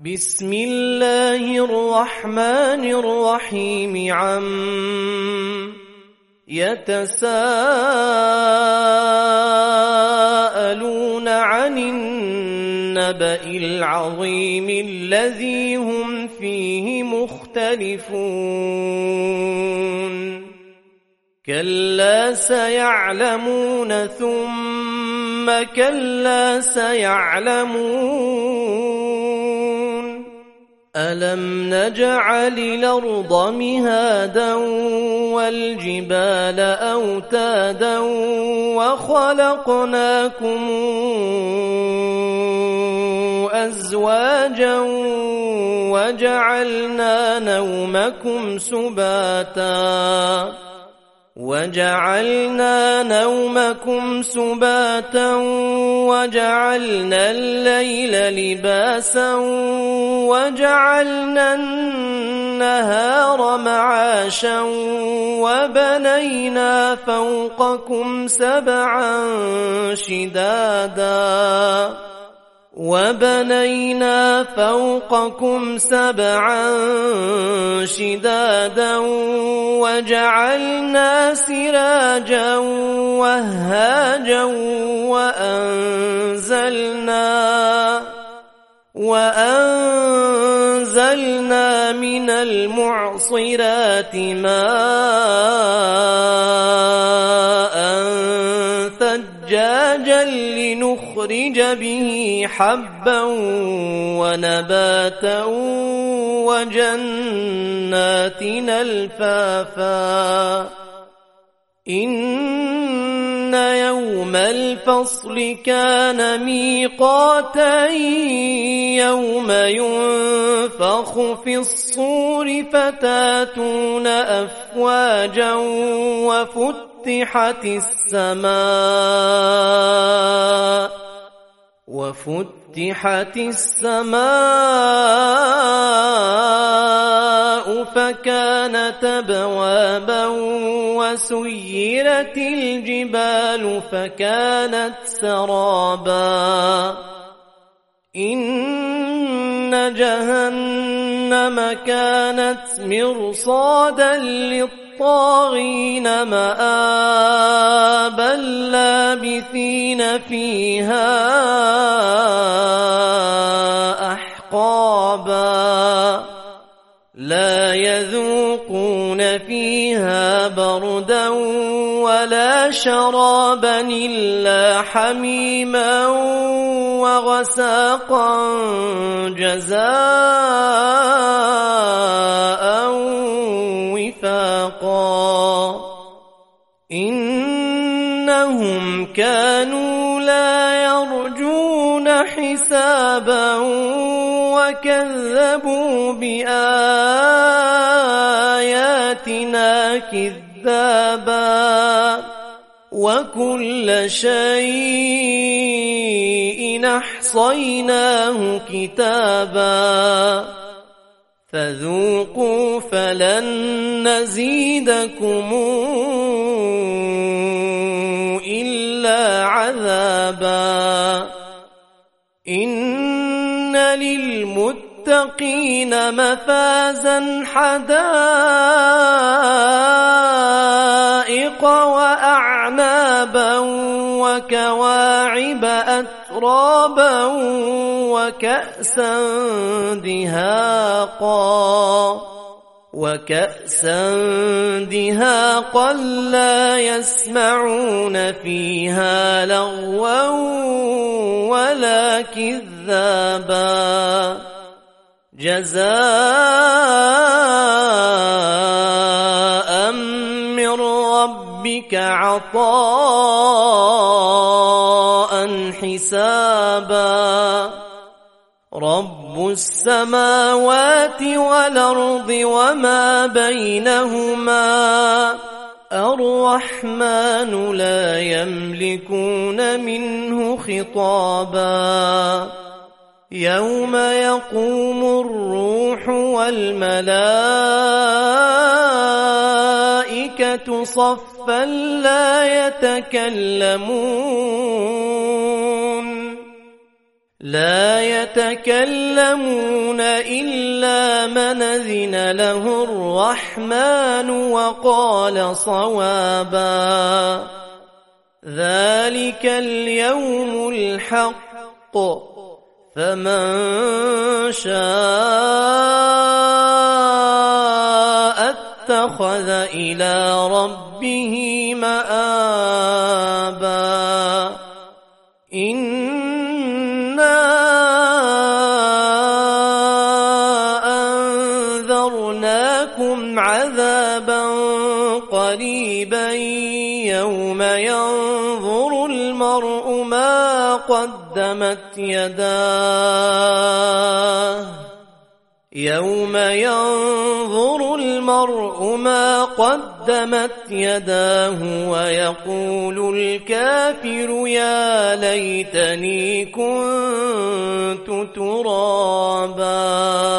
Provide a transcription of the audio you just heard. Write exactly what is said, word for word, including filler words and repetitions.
بسم الله الرحمن الرحيم عم يتساءلون عن النبأ العظيم الذي هم فيه مختلفون كلا سيعلمون ثم كلا سيعلمون ألم نجعل الأرض مهادا والجبال أوتادا وخلقناكم أزواجا وجعلنا نومكم سباتا وجعلنا نومكم سباتا وجعلنا الليل لباسا وجعلنا النهار معاشا وبنينا فوقكم سبعا شدادا وبنينا فوقكم سبعا شدادا وجعلنا سراجا وهاجا وأنزلنا وأنزلنا من المعصرات ماء ثجاجا لنخرج به حبا ونباتا وجنات ألفافا إن يوم الفصل كان ميقاتا يوم ينفخ في الصور فتاتون أفواجا وفتحت السماء وفتحت السماء فكانت أبوابا وسيرت الجبال فكانت سرابا إن جهنم كانت مرصادا للطاغين مآبا لابثين فيها أحقابا لا يذوقون فيها بردا ولا شرابا إلا حميما وغساقا جزاء وفاقا إنهم كانوا لا يرجون حسابا وكذبوا بآياتنا كذابا وكل شيء أحصيناه كتابا فذوقوا فلن نزيدكم إلا عذابا إن للمتقين مفازا حدائق وأعنابا وكواعب أترابا وكأسا دهاقا وكأسا دهاقا لا يسمعون فيها لغوا ولا كذابا جزاء من ربك عطاء حسابا رب السماوات والأرض وما بينهما الرحمن لا يملكون منه خطابا يوم يقوم الروح والملائكة صفا لا يتكلمون لا يتكلمون إلا من أذن له الرحمن وقال صوابا ذلك اليوم الحق فمن شاء اتخذ إلى ربه مآبا إنا أنذرناكم عذابا قريبا يوم ينظر المرء ما قدمت يداه يوم ينظر المرء ما قدمت يداه ويقول الكافر يا ليتني كنت ترابا